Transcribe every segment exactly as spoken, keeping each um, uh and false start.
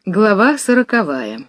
Глава сороковая.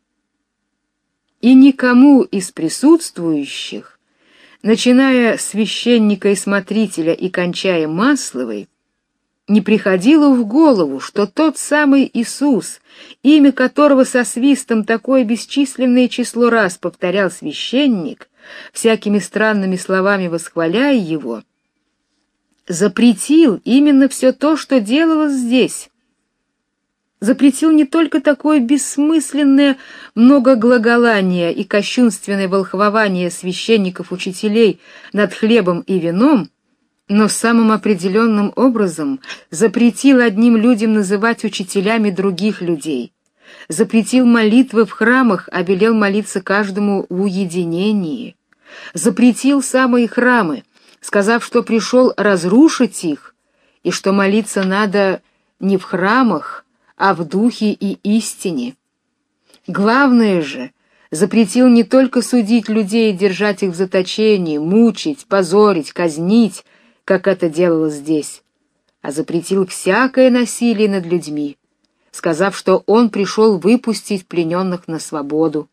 И никому из присутствующих, начиная с священника и смотрителя и кончая Масловой, не приходило в голову, что тот самый Иисус, имя которого со свистом такое бесчисленное число раз повторял священник, всякими странными словами восхваляя его, запретил именно все то, что делалось здесь. Запретил не только такое бессмысленное многоглаголание и кощунственное волхвование священников-учителей над хлебом и вином, но самым определенным образом запретил одним людям называть учителями других людей, запретил молитвы в храмах, а велел молиться каждому в уединении, запретил самые храмы, сказав, что пришел разрушить их, и что молиться надо не в храмах, а в духе и истине. Главное же, запретил не только судить людей и держать их в заточении, мучить, позорить, казнить, как это делалось здесь, а запретил всякое насилие над людьми, сказав, что он пришел выпустить плененных на свободу.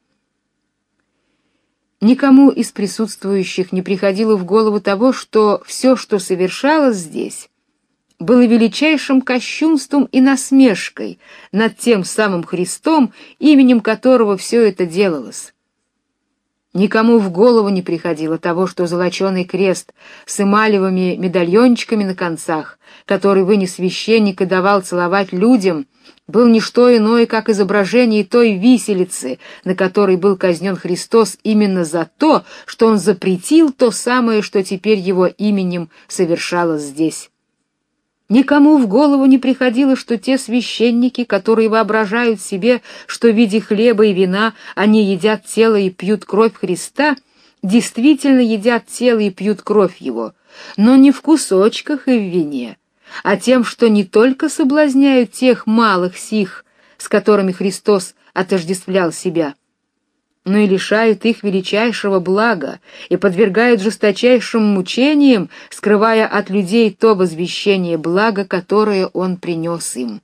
Никому из присутствующих не приходило в голову того, что все, что совершалось здесь, было величайшим кощунством и насмешкой над тем самым Христом, именем которого все это делалось. Никому в голову не приходило того, что золоченый крест с эмалевыми медальончиками на концах, который вынес священник и давал целовать людям, был не что иное, как изображение той виселицы, на которой был казнен Христос именно за то, что он запретил то самое, что теперь его именем совершалось здесь. Никому в голову не приходило, что те священники, которые воображают себе, что в виде хлеба и вина они едят тело и пьют кровь Христа, действительно едят тело и пьют кровь его, но не в кусочках и в вине, а тем, что не только соблазняют тех малых сих, с которыми Христос отождествлял себя, но и лишают их величайшего блага и подвергают жесточайшим мучениям, скрывая от людей то возвещение блага, которое он принес им.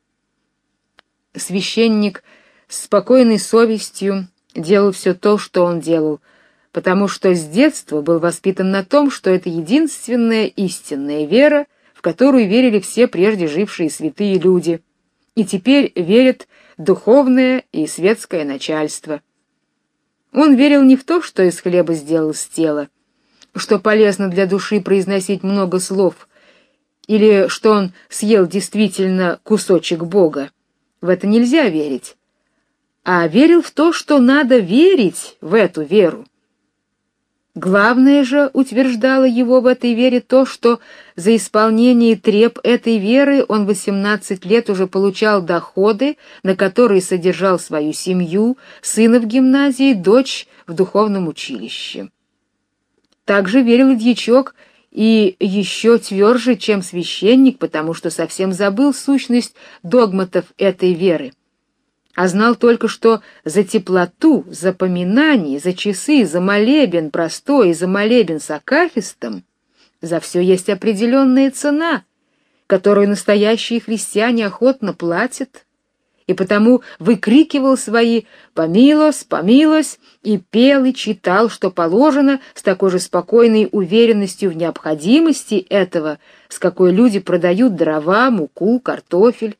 Священник с спокойной совестью делал все то, что он делал, потому что с детства был воспитан на том, что это единственная истинная вера, в которую верили все прежде жившие святые люди, и теперь верит духовное и светское начальство. Он верил не в то, что из хлеба сделалось тело, что полезно для души произносить много слов, или что он съел действительно кусочек Бога. В это нельзя верить. А верил в то, что надо верить в эту веру. Главное же, утверждало его в этой вере то, что за исполнение треб этой веры он восемнадцать лет уже получал доходы, на которые содержал свою семью, сына в гимназии, дочь в духовном училище. Также верил и дьячок, и еще тверже, чем священник, потому что совсем забыл сущность догматов этой веры, а знал только, что за теплоту, за поминание, за часы, за молебен простой и за молебен с акафистом, за все есть определенная цена, которую настоящие христиане охотно платят, и потому выкрикивал свои «помилось, помилось» и пел и читал, что положено, с такой же спокойной уверенностью в необходимости этого, с какой люди продают дрова, муку, картофель.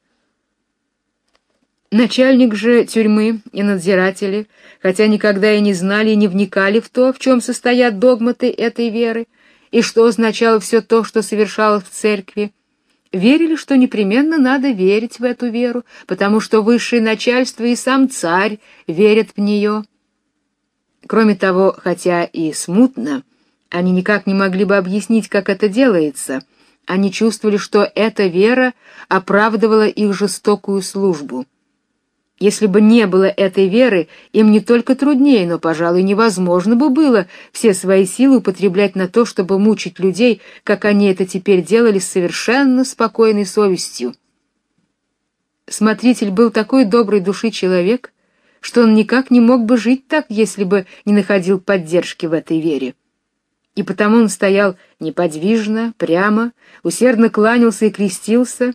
Начальник же тюрьмы и надзиратели, хотя никогда и не знали и не вникали в то, в чем состоят догматы этой веры, и что означало все то, что совершалось в церкви, верили, что непременно надо верить в эту веру, потому что высшее начальство и сам царь верят в нее. Кроме того, хотя и смутно, они никак не могли бы объяснить, как это делается, они чувствовали, что эта вера оправдывала их жестокую службу. Если бы не было этой веры, им не только труднее, но, пожалуй, невозможно бы было все свои силы употреблять на то, чтобы мучить людей, как они это теперь делали с совершенно спокойной совестью. Смотритель был такой доброй души человек, что он никак не мог бы жить так, если бы не находил поддержки в этой вере. И потому он стоял неподвижно, прямо, усердно кланялся и крестился,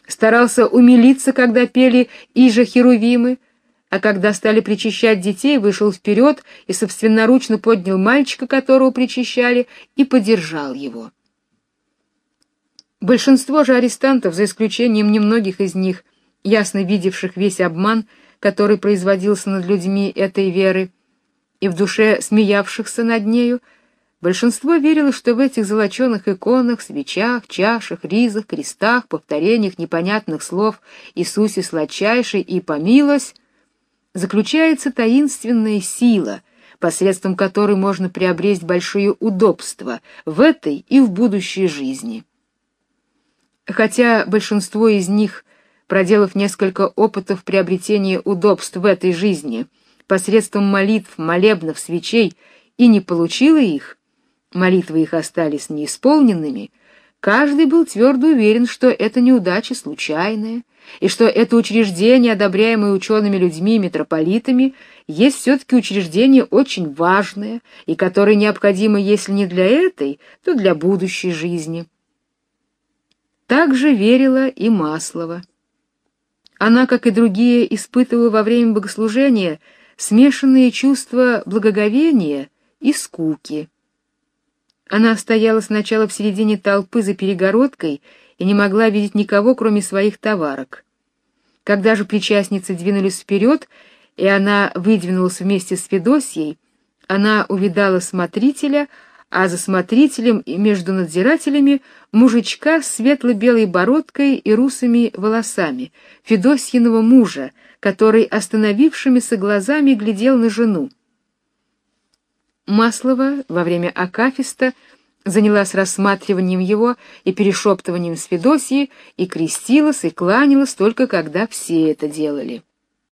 старался умилиться, когда пели «Иже херувимы», а когда стали причащать детей, вышел вперед и собственноручно поднял мальчика, которого причащали, и подержал его. Большинство же арестантов, за исключением немногих из них, ясно видевших весь обман, который производился над людьми этой веры, и в душе смеявшихся над нею, большинство верило, что в этих золоченых иконах, свечах, чашах, ризах, крестах, повторениях непонятных слов «Иисусе сладчайший» и «Помилось» заключается таинственная сила, посредством которой можно приобрести большие удобства в этой и в будущей жизни. Хотя большинство из них, проделав несколько опытов приобретения удобств в этой жизни посредством молитв, молебнов, свечей, и не получило их, молитвы их остались неисполненными, каждый был твердо уверен, что это неудача случайная, и что это учреждение, одобряемое учеными людьми и митрополитами, есть все-таки учреждение очень важное, и которое необходимо, если не для этой, то для будущей жизни. Так же верила и Маслова. Она, как и другие, испытывала во время богослужения смешанные чувства благоговения и скуки. Она стояла сначала в середине толпы за перегородкой и не могла видеть никого, кроме своих товарок. Когда же причастницы двинулись вперед, и она выдвинулась вместе с Федосьей, она увидала смотрителя, а за смотрителем и между надзирателями мужичка с светло-белой бородкой и русыми волосами, Федосьиного мужа, который остановившимися глазами глядел на жену. Маслова во время акафиста занялась рассматриванием его и перешептыванием с Федосьей, и крестилась, и кланялась только когда все это делали.